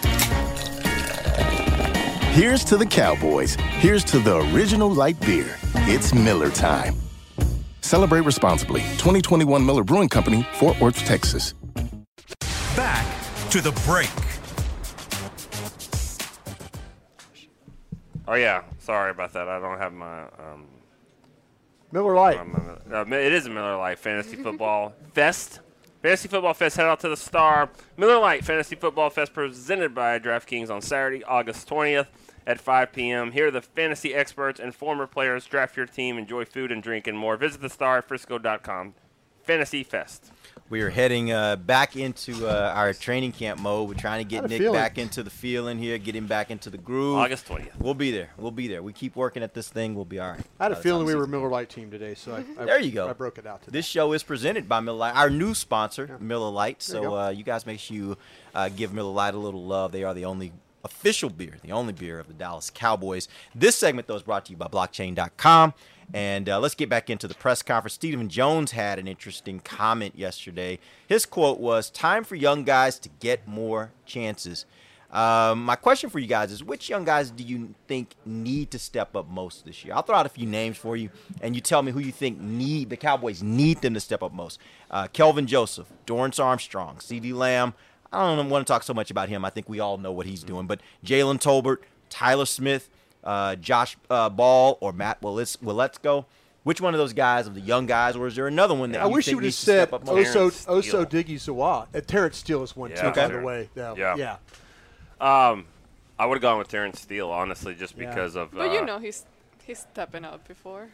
Here's to the Cowboys. Here's to the original light beer. It's Miller Time. Celebrate responsibly. twenty twenty-one Miller Brewing Company, Fort Worth, Texas. Back to the break. Oh yeah, sorry about that. I don't have my um, Miller Lite. my- uh, it is a Miller Lite Fantasy Football Fest. Fantasy Football Fest, head out to the Star. Miller Lite Fantasy Football Fest presented by DraftKings on Saturday, August twentieth at five p.m. Here are the fantasy experts and former players. Draft your team, enjoy food and drink, and more. Visit the star at frisco dot com. Fantasy Fest. We are heading uh, back into uh, our training camp mode. We're trying to get Had a Nick feeling. back into the feeling here, get him back into the groove. August twentieth. We'll be there. We'll be there. We keep working at this thing. We'll be all right. I had a by the feeling time we the were a season- Miller Lite team today, so I, I There you go. I broke it out today. This show is presented by Miller Lite, our new sponsor, Miller Lite. There you So go. uh, you guys make sure you uh, give Miller Lite a little love. They are the only official beer, the only beer of the Dallas Cowboys. This segment, though, is brought to you by blockchain dot com. And uh, let's get back into the press conference. Stephen Jones had an interesting comment yesterday. His quote was, "Time for young guys to get more chances." Um, my question for you guys is, which young guys do you think need to step up most this year? I'll throw out a few names for you, and you tell me who you think need the Cowboys need them to step up most. Uh, Kelvin Joseph, Dorrance Armstrong, CeeDee Lamb. I don't want to talk so much about him. I think we all know what he's doing. But Jalen Tolbert, Tyler Smith, uh, Josh uh, Ball, or Matt Willets- Willetsco, Which one of those guys, of the young guys, or is there another one that I you wish think you would have needs to said step up more? Oso Oso Diggy Zawa. Uh, Terrence Steele is one Yeah, too, okay. by the way. No. Yeah. yeah. Um, I would have gone with Terrence Steele, honestly, just Yeah. because of. But uh, you know, he's he's stepping up before.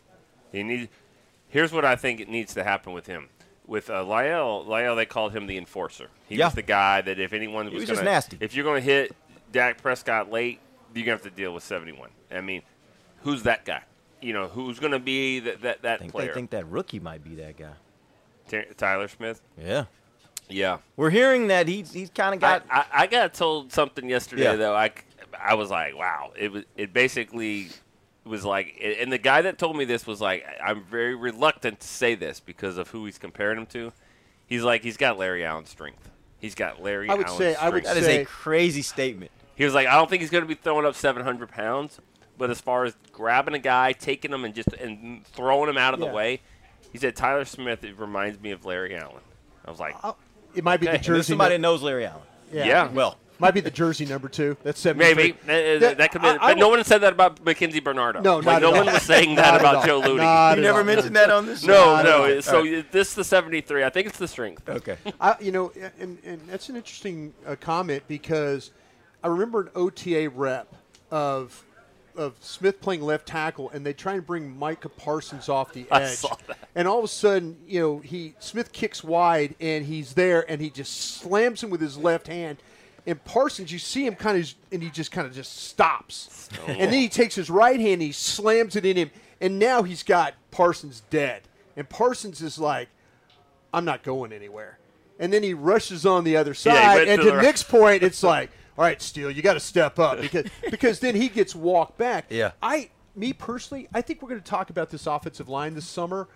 He need. Here's what I think it needs to happen with him. With uh, Lyle, Lyle, they called him the enforcer. He Yeah. was the guy that if anyone was, was gonna, just nasty. if you're going to hit Dak Prescott late, you're going to have to deal with seventy-one. I mean, who's that guy? You know, who's going to be that that, that I think player? they think that rookie might be that guy. Ty- Tyler Smith. Yeah. Yeah. We're hearing that he's he's kind of got. I, I, I got told something yesterday Yeah. though. I, I was like, wow. It was it basically was like, and the guy that told me this was like, I'm very reluctant to say this because of who he's comparing him to. He's like, he's got Larry Allen's strength. He's got Larry I would Allen's say- strength. I would that is say- a crazy statement. He was like, I don't think he's going to be throwing up seven hundred pounds, but as far as grabbing a guy, taking him, and just and throwing him out of Yeah. the way, he said Tyler Smith. It reminds me of Larry Allen. I was like, It might be Okay. the And jersey. There's somebody that nu- knows Larry Allen. yeah. yeah. Well, Might be the jersey number two. That's seventy-three. Maybe that, That- that could be, I- I but no will- one said that about Mackenzie Bernardo. No, like, not no at one all. was saying Not that at about all. Joe Looney. Not you at never all. mentioned that on this show. No, Not at no. all. it- So All right. it- this is the seventy-three. I think it's the strength. Okay. I, you know, and, and that's an interesting uh, comment because I remember an O T A rep of of Smith playing left tackle, and they try and bring Micah Parsons off the I edge. saw that. And all of a sudden, you know, he Smith kicks wide, and he's there, and he just slams him with his left hand. And Parsons, you see him kind of, and he just kind of just stops. And then he takes his right hand, and he slams it in him, and now he's got Parsons dead. And Parsons is like, I'm not going anywhere. And then he rushes on the other Yeah, he side, went and to to the- Nick's point, it's like, all right, Steele, you got to step up because because then he gets walked back. Yeah. I, me personally, I think we're going to talk about this offensive line this summer.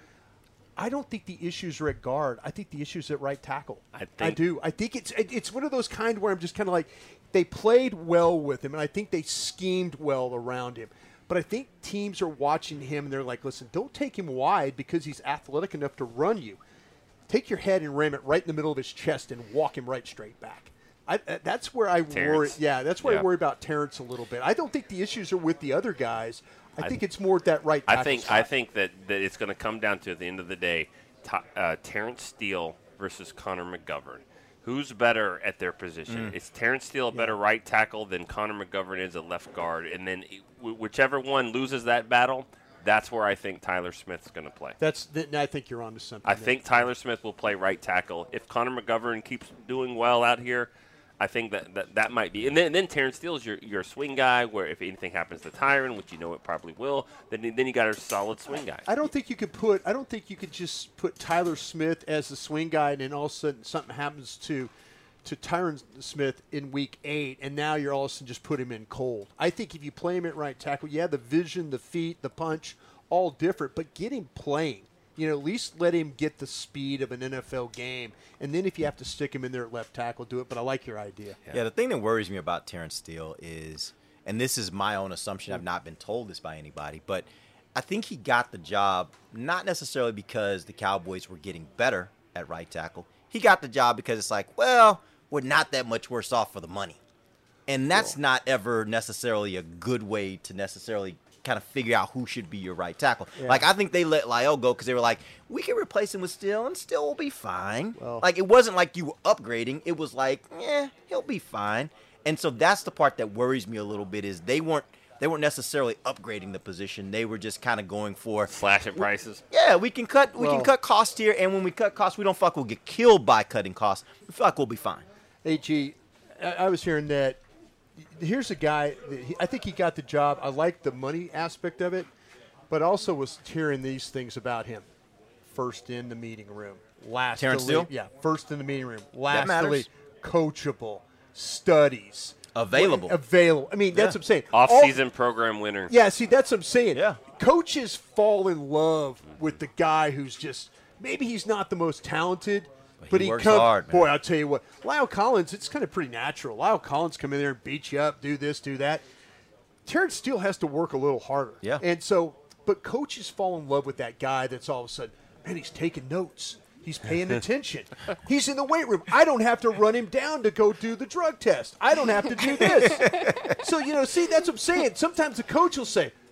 I don't think the issues are at guard. I think the issues are at right tackle. I I think- do. I think it's it- it's one of those kind where I'm just kind of like they played well with him, and I think they schemed well around him. But I think teams are watching him, and they're like, listen, don't take him wide because he's athletic enough to run you. Take your head and ram it right in the middle of his chest and walk him right straight back. I, uh, that's where I worry. Terrence. Yeah, that's where Yeah. I worry about Terrence a little bit. I don't think the issues are with the other guys. I, I- think it's more at that right tackle I think spot. I think that, that it's going to come down to at the end of the day, Ta- uh, Terrence Steele versus Connor McGovern. Who's better at their position? Mm. Is Terrence Steele a better right tackle than Connor McGovern is a left guard? And then wh- whichever one loses that battle, that's where I think Tyler Smith's going to play. That's. th- I think you're onto something. I there. think Tyler Smith will play right tackle. If Connor McGovern keeps doing well out here, I think that that, that might be. And then, and then Terrence Steele is your, your swing guy, where if anything happens to Tyron, which you know it probably will, then, then you got a solid swing guy. I don't think you could put. I don't think you could just put Tyler Smith as the swing guy, and then all of a sudden something happens to to Tyron Smith in week eight, and now you're all of a sudden just put him in cold. I think if you play him at right tackle, yeah, the vision, the feet, the punch, all different, but get him playing. You know, at least let him get the speed of an N F L game, and then if you have to stick him in there at left tackle, do it. But I like your idea. Yeah. yeah, the thing that worries me about Terrence Steele is, and this is my own assumption, I've not been told this by anybody, but I think he got the job not necessarily because the Cowboys were getting better at right tackle. He got the job because it's like, well, we're not that much worse off for the money. And that's cool. not ever necessarily a good way to necessarily kind of figure out who should be your right tackle. Yeah. Like, I think they let Lyle go because they were like, we can replace him with Steele and Steele will be fine. Well, like, it wasn't like you were upgrading. It was like, yeah, he'll be fine. And so that's the part that worries me a little bit is they weren't they weren't necessarily upgrading the position. They were just kind of going for slashing prices. Yeah, we can cut we well, can cut costs here, and when we cut costs, we don't feel like we'll get killed by cutting costs. We feel like we'll be fine. Hey, G, I, I was hearing that. Here's a guy, that he, I think he got the job. I like the money aspect of it, but also was hearing these things about him. First in the meeting room. Last Terrence to leave. Steele? Yeah, first in the meeting room. Last That to matters. leave. Coachable. Studies. Available. What, available. I mean, that's Yeah. what I'm saying. Off-season program winner. Yeah, see, that's what I'm saying. Yeah. Coaches fall in love with the guy who's just, maybe he's not the most talented, But he but he, works comes. hard, man. Boy, I'll tell you what. Lyle Collins, it's kind of pretty natural. Lyle Collins come in there and beat you up, do this, do that. Terrence Steele has to work a little harder. Yeah. And so, but coaches fall in love with that guy that's all of a sudden, man, he's taking notes. He's paying attention. He's in the weight room. I don't have to run him down to go do the drug test. I don't have to do this. So, you know, see, that's what I'm saying. Sometimes the coach will say,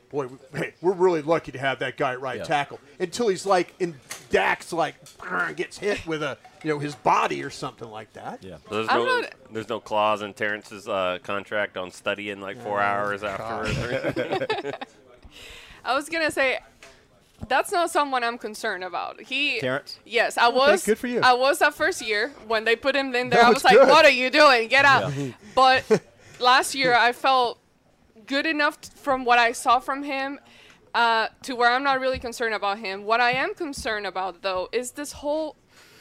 boy, we, hey, we're really lucky to have that guy at right Yeah. tackle. Until he's like, in Dak's like, gets hit with a, you know, his body or something like that. Yeah. There's I'm no, not- there's no clause in Terrence's uh, contract on studying like four hours afterwards. I was gonna say, that's not someone I'm concerned about. He, Terrence? yes, I was. good for you. I was that first year when they put him in there. That I was was like, good. "What are you doing? Get out!" Yeah. But last year, I felt good enough t- from what I saw from him uh, to where I'm not really concerned about him. What I am concerned about, though, is this whole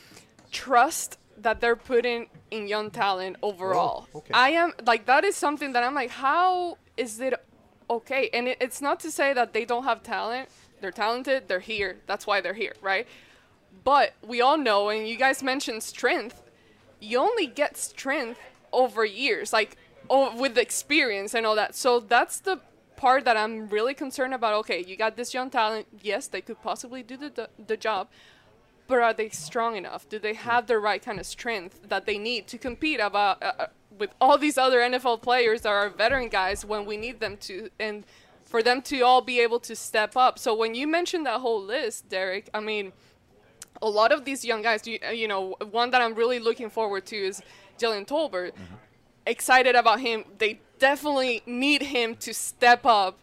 trust that they're putting in young talent overall. Oh, okay. I am like that is something that I'm like, how is it okay? And it, it's not to say that they don't have talent. They're talented. They're here. That's why they're here, right? But we all know, and you guys mentioned strength. You only get strength over years, like oh, with experience and all that. So that's the part that I'm really concerned about. Okay, you got this young talent. Yes, they could possibly do the the, the job. But are they strong enough? Do they have the right kind of strength that they need to compete about uh, with all these other N F L players that are veteran guys when we need them to, and for them to all be able to step up? So when you mentioned that whole list, Derek, I mean, a lot of these young guys, you, you know, one that I'm really looking forward to is Jalen Tolbert. Mm-hmm. Excited about him. They definitely need him to step up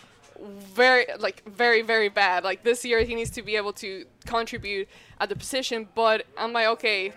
very like very very bad. Like this year he needs to be able to contribute at the position, but I'm like, okay,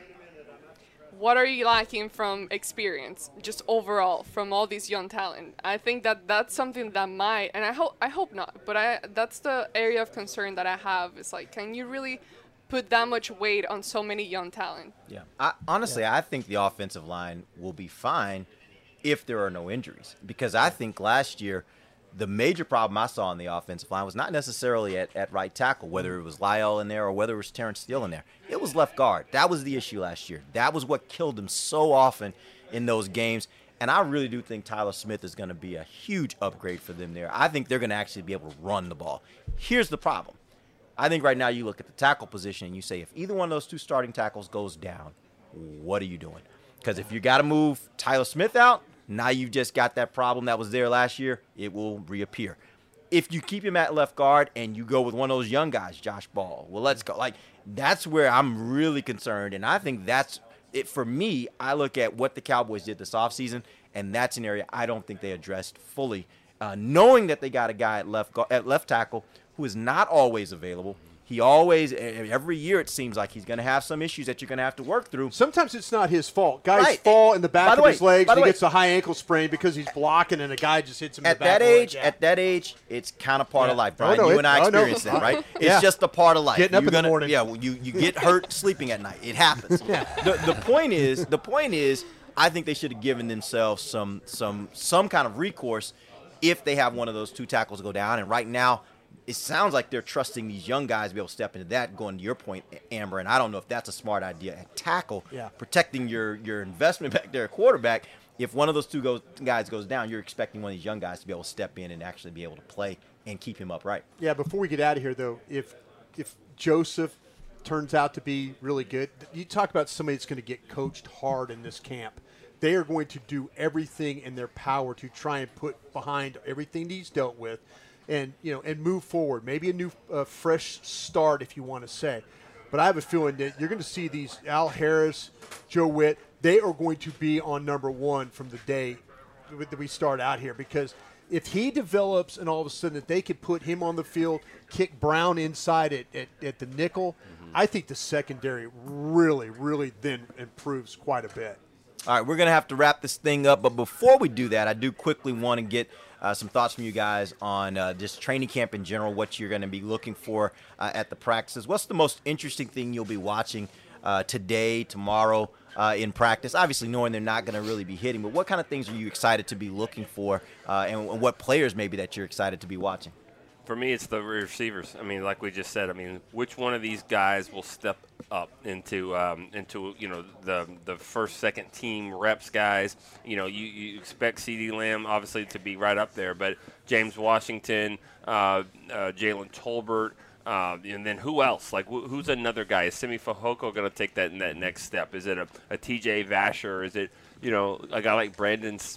what are you lacking from experience just overall from all these young talent? I think that that's something that might, and I hope I hope not, but I that's the area of concern that I have. Is like, can you really put that much weight on so many young talent? Yeah. I, honestly, yeah. I think the offensive line will be fine if there are no injuries, because I think last year the major problem I saw on the offensive line was not necessarily at, at right tackle, whether it was Lyle in there or whether it was Terrence Steele in there. It was left guard. That was the issue last year. That was what killed them so often in those games. And I really do think Tyler Smith is going to be a huge upgrade for them there. I think they're going to actually be able to run the ball. Here's the problem. I think right now you look at the tackle position and you say, if either one of those two starting tackles goes down, what are you doing? Because if you got to move Tyler Smith out, now you've just got that problem that was there last year. It will reappear. If you keep him at left guard and you go with one of those young guys, Josh Ball, well, let's go. Like, that's where I'm really concerned. And I think that's it for me. I look at what the Cowboys did this offseason, and that's an area I don't think they addressed fully. Uh, knowing that they got a guy at left gu- at left tackle who is not always available. He always, every year it seems like he's going to have some issues that you're going to have to work through. Sometimes it's not his fault. Guys Right. fall in the back By of the way- his legs. by the He way- gets a high ankle sprain because he's blocking, and a guy just hits him in At the back that of the age, leg. at that age, it's kind of part of Yeah. life, Oh, Brian. no, you it- and I oh, no. experienced that, right? It's Yeah. just a part of life. Getting up You're in the gonna, morning. Yeah, well, you you get hurt sleeping at night. It happens. the, the point is, the point is, I think they should have given themselves some some some kind of recourse if they have one of those two tackles go down. And right now, it sounds like they're trusting these young guys to be able to step into that, going to your point, Amber, and I don't know if that's a smart idea at tackle, Yeah. protecting your, your investment back there at quarterback. If one of those two goes, guys goes down, you're expecting one of these young guys to be able to step in and actually be able to play and keep him upright. Yeah, before we get out of here, though, if if Joseph turns out to be really good, you talk about somebody that's going to get coached hard in this camp. They are going to do everything in their power to try and put behind everything he's dealt with, and you know, and move forward. Maybe a new, uh, fresh start, if you want to say. But I have a feeling that you're going to see these Al Harris, Joe Witt. They are going to be on number one from the day that we start out here, because if he develops and all of a sudden that they could put him on the field, kick Brown inside at, at, at the nickel, mm-hmm. I think the secondary really, really then improves quite a bit. All right, we're going to have to wrap this thing up. But before we do that, I do quickly want to get uh, some thoughts from you guys on uh, just training camp in general, what you're going to be looking for uh, at the practices. What's the most interesting thing you'll be watching uh, today, tomorrow uh, in practice? Obviously, knowing they're not going to really be hitting, but what kind of things are you excited to be looking for, uh, and, and what players maybe that you're excited to be watching? For me, it's the receivers. I mean, like we just said, I mean, which one of these guys will step up into um, into you know the the first, second team reps guys? You know, you, you expect CeeDee Lamb obviously to be right up there, but James Washington, uh, uh, Jalen Tolbert, uh, and then who else? Like, wh- who's another guy? Is Simi Fehoko going to take that that next step? Is it a, a T J Vasher? Is it you know a guy like Brandon Smith?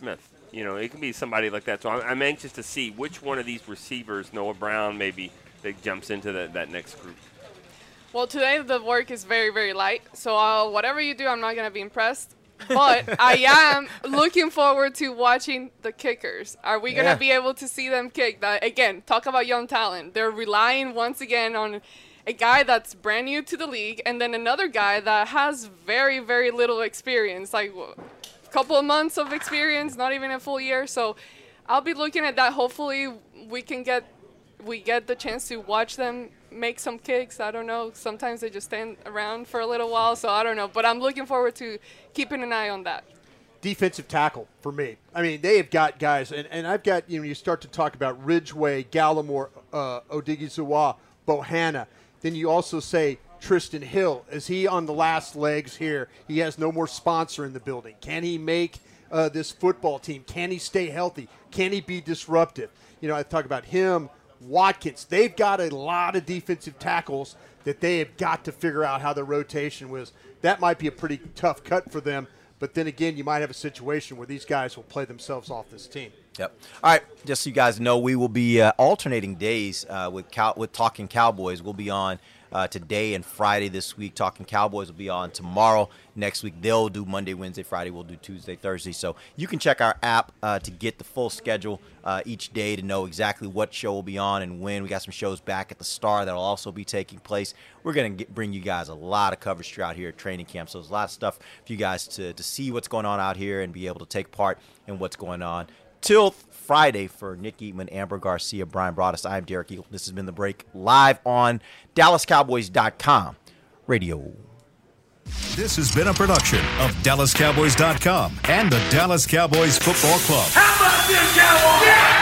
You know, it can be somebody like that. So I'm, I'm anxious to see which one of these receivers, Noah Brown, maybe that jumps into that, that next group. Well, today the work is very, very light. So uh, whatever you do, I'm not going to be impressed. But I am looking forward to watching the kickers. Are we going to Yeah. be able to see them kick? That, again, talk about young talent. They're relying once again on a guy that's brand new to the league and then another guy that has very, very little experience, like a couple of months of experience, not even a full year. So I'll be looking at that. Hopefully we can get we get the chance to watch them make some kicks. I don't know. Sometimes they just stand around for a little while, so I don't know. But I'm looking forward to keeping an eye on that. Defensive tackle for me. I mean, they have got guys, and, and I've got, you know, you start to talk about Ridgeway, Gallimore, uh, Odighizuwa, Bohanna. Then you also say Tristan Hill. Is he on the last legs here? He has no more sponsor in the building. Can he make uh, this football team? Can he stay healthy? Can he be disruptive? You know, I talk about him, Watkins. They've got a lot of defensive tackles that they have got to figure out how the rotation was. That might be a pretty tough cut for them. But then again, you might have a situation where these guys will play themselves off this team. Yep. All right. Just so you guys know, we will be uh, alternating days uh, with Cow- with Talking Cowboys. We'll be on uh, today and Friday this week. Talking Cowboys will be on tomorrow. Next week, they'll do Monday, Wednesday, Friday. We'll do Tuesday, Thursday. So you can check our app uh, to get the full schedule uh, each day to know exactly what show will be on and when. We got some shows back at the Star that will also be taking place. We're going to bring you guys a lot of coverage throughout here at training camp. So there's a lot of stuff for you guys to, to see what's going on out here and be able to take part in what's going on. Till Friday, for Nick Eatman, Amber Garcia, Brian Broaddus, I'm Derek Eagle. This has been The Break live on Dallas Cowboys dot com radio. This has been a production of Dallas Cowboys dot com and the Dallas Cowboys Football Club. How about this, Cowboys? Yeah!